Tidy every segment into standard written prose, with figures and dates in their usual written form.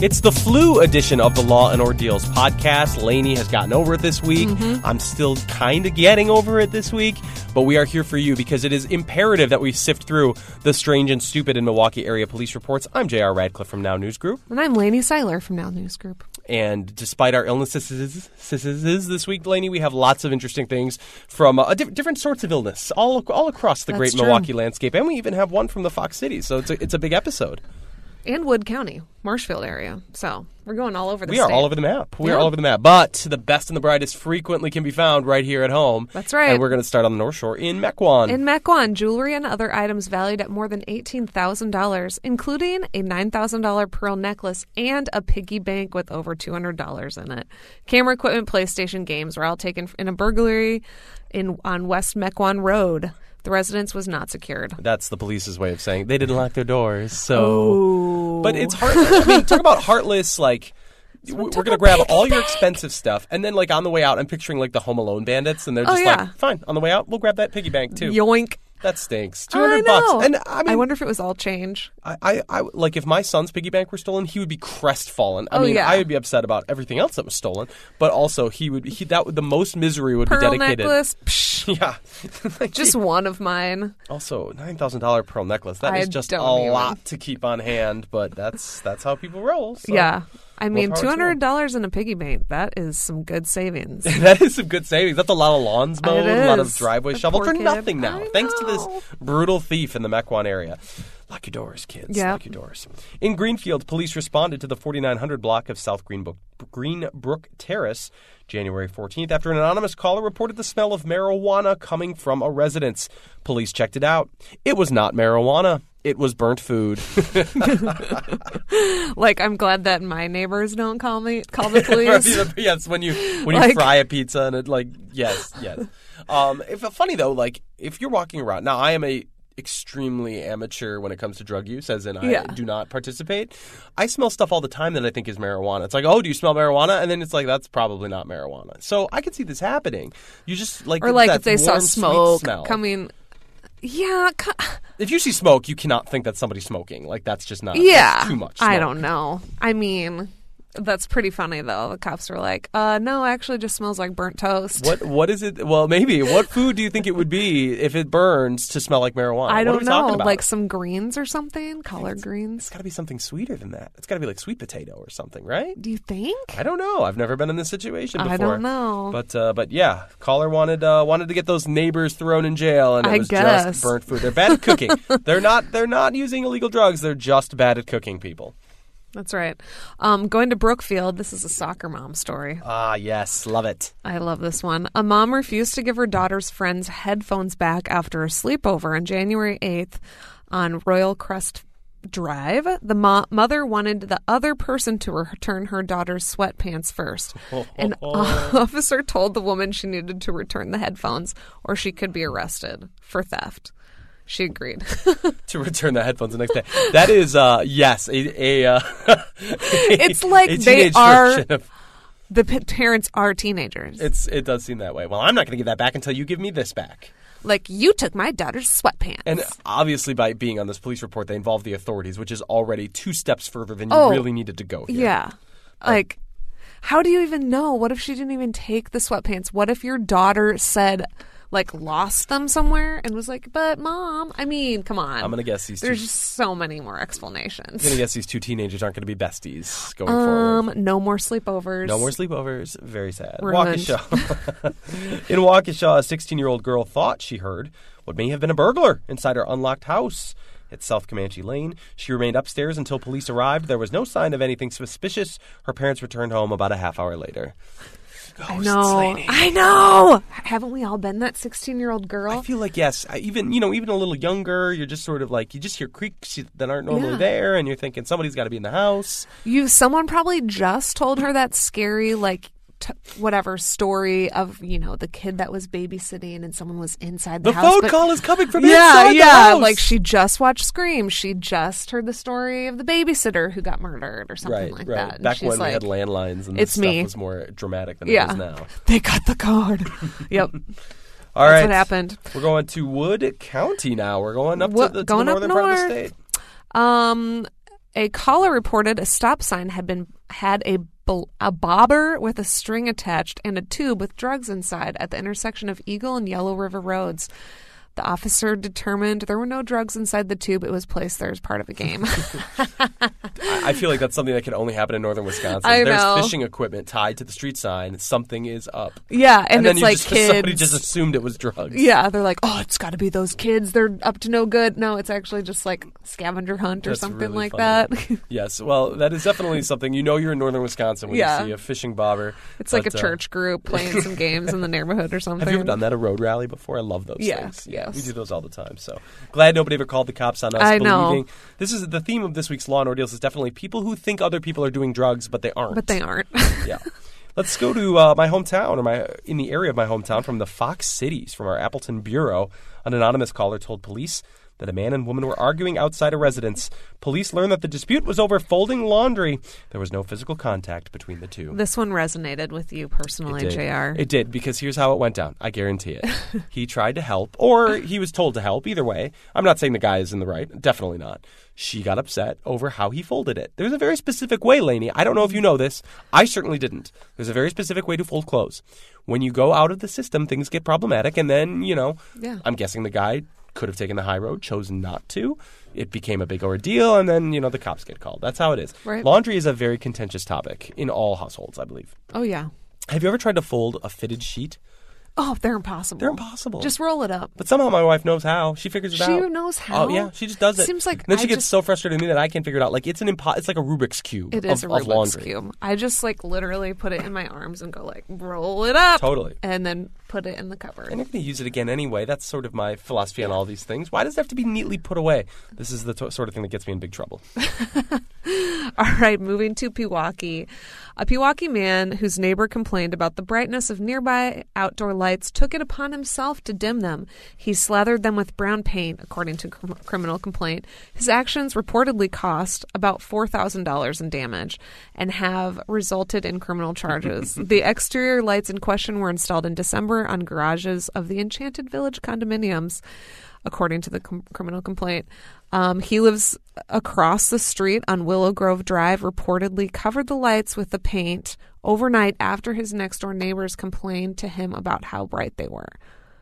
It's the flu edition of the Law and Ordeals podcast. Lainey has gotten over it this week. I'm still kind of getting over it this week, but we are here for you because it is imperative that we sift through the strange and stupid in Milwaukee area police reports. I'm J.R. Radcliffe from Now News Group. And I'm Lainey Seiler from Now News Group. And despite our illnesses this week, Lainey, we have lots of interesting things from different sorts of illness all across the great Milwaukee landscape. And we even have one from the Fox City, so it's a big episode. And Wood County, Marshfield area. So we're going all over the state. We are all over the map. We are all over the map. But the best and the brightest frequently can be found right here at home. That's right. And we're going to start on the North Shore in Mequon. In Mequon, jewelry and other items valued at more than $18,000, including a $9,000 pearl necklace and a piggy bank with over $200 in it. Camera equipment, PlayStation games were all taken in a burglary on West Mequon Road. The residence was not secured. That's the police's way of saying they didn't lock their doors. So, But it's heartless. I mean, talk about heartless. Like, we're going to grab all your expensive stuff, and then like on the way out, I'm picturing like the Home Alone bandits, and they're just like, "Fine, on the way out, we'll grab that piggy bank too." Yoink. That stinks. $200. And I mean, I wonder if it was all change. I like if my son's piggy bank were stolen, he would be crestfallen. I I would be upset about everything else that was stolen, but also the most misery would be dedicated. Pearl necklace. Yeah. Just one of mine. Also, $9,000 pearl necklace. That is just a lot to keep on hand, but that's how people roll. So. Yeah. I mean, $200 in a piggy bank, that is some good savings. That is some good savings. That's a lot of lawns mowed, a lot of driveway shoveled for nothing now, thanks to this brutal thief in the Mequon area. Lock your doors, kids. Yep. Lock your doors. In Greenfield, police responded to the 4900 block of South Greenbrook Terrace January 14th after an anonymous caller reported the smell of marijuana coming from a residence. Police checked it out. It was not marijuana. It was burnt food. Like, I'm glad that my neighbors don't call the police. Yes, when you fry a pizza and it yes. Funny though, like if you're walking around now, I am a extremely amateur when it comes to drug use, as in I do not participate. I smell stuff all the time that I think is marijuana. It's like, oh, do you smell marijuana? And then it's like, that's probably not marijuana. So I could see this happening. You just like, or like that if they warm, saw smoke coming. Yeah. If you see smoke, you cannot think that somebody's smoking. Like, that's just not too much smoke. I don't know. I mean, that's pretty funny, though. The cops were like, no, actually just smells like burnt toast. What is it? Well, maybe. What food do you think it would be if it burns to smell like marijuana? I don't know. Like some greens or something? Collard greens? It's got to be something sweeter than that. It's got to be like sweet potato or something, right? Do you think? I don't know. I've never been in this situation before. I don't know. But yeah, caller wanted to get those neighbors thrown in jail, and it was just burnt food. They're bad at cooking. They're not using illegal drugs. They're just bad at cooking, people. That's right. Going to Brookfield, this is a soccer mom story. Ah, yes. Love it. I love this one. A mom refused to give her daughter's friend's headphones back after a sleepover on January 8th on Royal Crest Drive. The mother wanted the other person to return her daughter's sweatpants first. An officer told the woman she needed to return the headphones or she could be arrested for theft. She agreed. To return the headphones the next day. That is, yes, it's like they are, the parents are teenagers. It does seem that way. Well, I'm not going to give that back until you give me this back. Like, you took my daughter's sweatpants. And obviously, by being on this police report, they involve the authorities, which is already 2 steps further than you really needed to go here. Yeah. Like, how do you even know? What if she didn't even take the sweatpants? What if your daughter said, like, lost them somewhere and was like, but Mom, I mean, come on. I'm going to guess there's just so many more explanations. I'm going to guess these 2 teenagers aren't going to be besties going forward. No more sleepovers. No more sleepovers. Very sad. Ruined. Waukesha. In Waukesha, a 16-year-old girl thought she heard what may have been a burglar inside her unlocked house at South Comanche Lane. She remained upstairs until police arrived. There was no sign of anything suspicious. Her parents returned home about a half hour later. I know. Haven't we all been that 16-year-old girl? I feel like, yes. Even a little younger, you're just sort of like, you just hear creaks that aren't normally there, and you're thinking somebody's got to be in the house. Someone probably just told her that scary, like, whatever story of, the kid that was babysitting and someone was inside the house. The phone call is coming from inside the house. Like she just watched Scream. She just heard the story of the babysitter who got murdered or something like that. And back when we had landlines and this stuff was more dramatic than it is now. They got the card. Yep. All right. That's what happened. We're going to Wood County now. We're going up to the northern part of the state. A caller reported a stop sign had a bobber with a string attached and a tube with drugs inside at the intersection of Eagle and Yellow River Roads. The officer determined there were no drugs inside the tube. It was placed there as part of a game. I feel like that's something that can only happen in northern Wisconsin. I know. There's fishing equipment tied to the street sign. Something is up. Yeah, and then it's like kids. Somebody just assumed it was drugs. Yeah, they're like, oh, it's got to be those kids. They're up to no good. No, it's actually just like scavenger hunt or something really like funny. that. Yes, well, that is definitely something. You know you're in northern Wisconsin when you see a fishing bobber. It's like a church group playing some games in the neighborhood or something. Have you ever done that, a road rally before? I love those things. Yeah, we do those all the time. So glad nobody ever called the cops on us. I know. This is the theme of this week's Law and Ordeals is definitely people who think other people are doing drugs, but they aren't. Yeah. Let's go to my hometown, or in the area of my hometown, from the Fox Cities, from our Appleton bureau. An anonymous caller told police that a man and woman were arguing outside a residence. Police learned that the dispute was over folding laundry. There was no physical contact between the two. This one resonated with you personally, JR. It did, because here's how it went down. I guarantee it. He tried to help, or he was told to help. Either way, I'm not saying the guy is in the right. Definitely not. She got upset over how he folded it. There's a very specific way, Lainey. I don't know if you know this. I certainly didn't. There's a very specific way to fold clothes. When you go out of the system, things get problematic, and then, I'm guessing the guy could have taken the high road, chose not to. It became a big ordeal, and then, the cops get called. That's how it is. Right. Laundry is a very contentious topic in all households, I believe. Oh, yeah. Have you ever tried to fold a fitted sheet? Oh, they're impossible. They're impossible. Just roll it up. But somehow my wife knows how. She figures it out. She knows how? Oh, yeah. She just does it. Seems like and then she gets so frustrated with me that I can't figure it out. Like, it's like a Rubik's Cube It is a Rubik's laundry. Cube. I just, literally put it in my arms and go, roll it up. Totally. And then put it in the cupboard. And you're going to use it again anyway. That's sort of my philosophy on all these things. Why does it have to be neatly put away? This is the sort of thing that gets me in big trouble. All right, moving to Pewaukee. A Pewaukee man whose neighbor complained about the brightness of nearby outdoor lights took it upon himself to dim them. He slathered them with brown paint, according to criminal complaint. His actions reportedly cost about $4,000 in damage and have resulted in criminal charges. The exterior lights in question were installed in December on garages of the Enchanted Village condominiums, according to the criminal complaint. He lives across the street on Willow Grove Drive, reportedly covered the lights with the paint overnight after his next-door neighbors complained to him about how bright they were.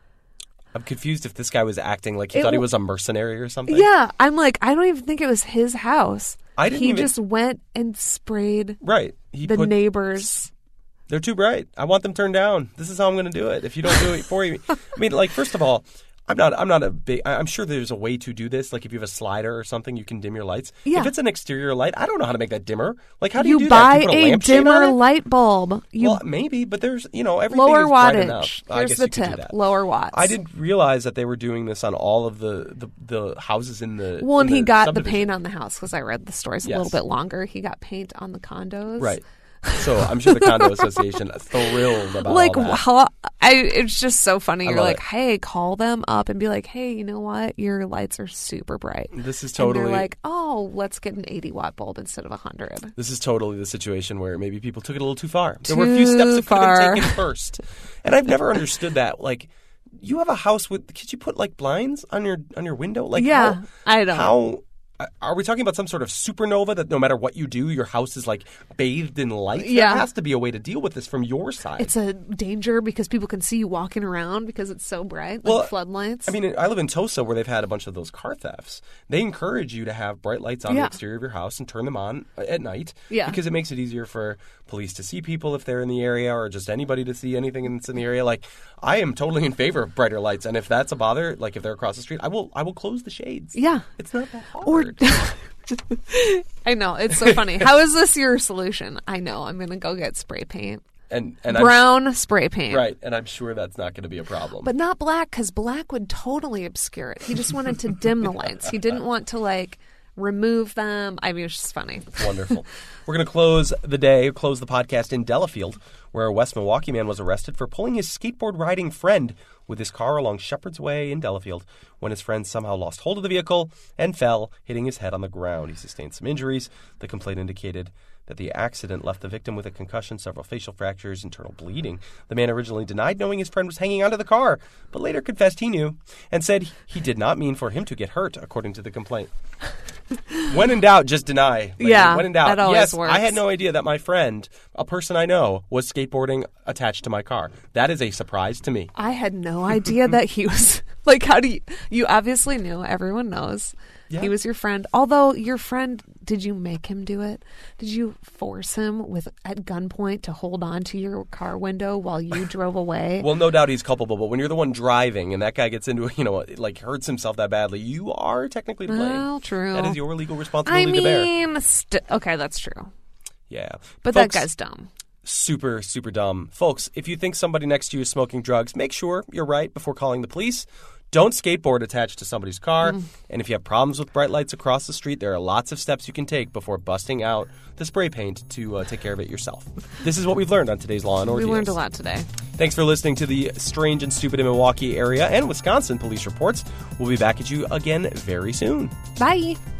I'm confused if this guy was acting like he thought he was a mercenary or something. Yeah, I'm like, I don't even think it was his house. He just went and sprayed the neighbors. They're too bright. I want them turned down. This is how I'm going to do it. If you don't do it for you. I mean, first of all, I'm sure there's a way to do this. Like if you have a slider or something, you can dim your lights. Yeah. If it's an exterior light, I don't know how to make that dimmer. Like how do you do buy that? Do you put a dimmer light bulb? Well, maybe, but there's, everything lower is bright wattage. enough. Here's the tip. Lower watts. I didn't realize that they were doing this on all of the houses in the Well, and he got the subdivision. paint on the house because I read the stories a little bit longer. He got paint on the condos. Right. So I'm sure the condo association thrilled about all that. It's just so funny. You're like, hey, call them up and be like, hey, you know what? Your lights are super bright. This is totally. And they're like, oh, let's get an 80-watt bulb instead of 100. This is totally the situation where maybe people took it a little too far. There were a few steps that could have been taken first, and I've never understood that. Like, you have a house with, could you put blinds on your window? Like, yeah, I don't. How? Are we talking about some sort of supernova that no matter what you do, your house is bathed in light? Yeah. There has to be a way to deal with this from your side. It's a danger because people can see you walking around because it's so bright, like floodlights. I mean, I live in Tosa where they've had a bunch of those car thefts. They encourage you to have bright lights on the exterior of your house and turn them on at night because it makes it easier for police to see people if they're in the area or just anybody to see anything that's in the area. I am totally in favor of brighter lights, and if that's a bother, if they're across the street, I will close the shades. Yeah. It's not that hard. I know, it's so funny. How is this your solution? I know, I'm going to go get spray paint. And brown spray paint. Right, and I'm sure that's not going to be a problem. But not black, because black would totally obscure it. He just wanted to dim the lights. He didn't want to, remove them. I mean, it's just funny. Wonderful. We're going to close the podcast in Delafield, where a West Milwaukee man was arrested for pulling his skateboard-riding friend with his car along Shepherd's Way in Delafield when his friend somehow lost hold of the vehicle and fell, hitting his head on the ground. He sustained some injuries. The complaint indicated that the accident left the victim with a concussion, several facial fractures, internal bleeding. The man originally denied knowing his friend was hanging onto the car, but later confessed he knew and said he did not mean for him to get hurt, according to the complaint. When in doubt, just deny. Like, yeah, when in doubt, that always yes, works. I had no idea that my friend, a person I know, was skateboarding attached to my car. That is a surprise to me. I had no idea that he was like. How do you obviously knew? Everyone knows. Yeah. He was your friend. Although your friend, did you make him do it? Did you force him at gunpoint to hold on to your car window while you drove away? Well, no doubt he's culpable, but when you're the one driving and that guy gets into, like hurts himself that badly, you are technically to blame. Well, true. That is your legal responsibility to bear. Okay, that's true. Yeah. But Folks, that guy's dumb. Super, super dumb. Folks, if you think somebody next to you is smoking drugs, make sure you're right before calling the police. Don't skateboard attached to somebody's car. And if you have problems with bright lights across the street, there are lots of steps you can take before busting out the spray paint to take care of it yourself. This is what we've learned on today's Law & Ordeals. We learned a lot today. Thanks for listening to the Strange and Stupid in Milwaukee area and Wisconsin police reports. We'll be back at you again very soon. Bye.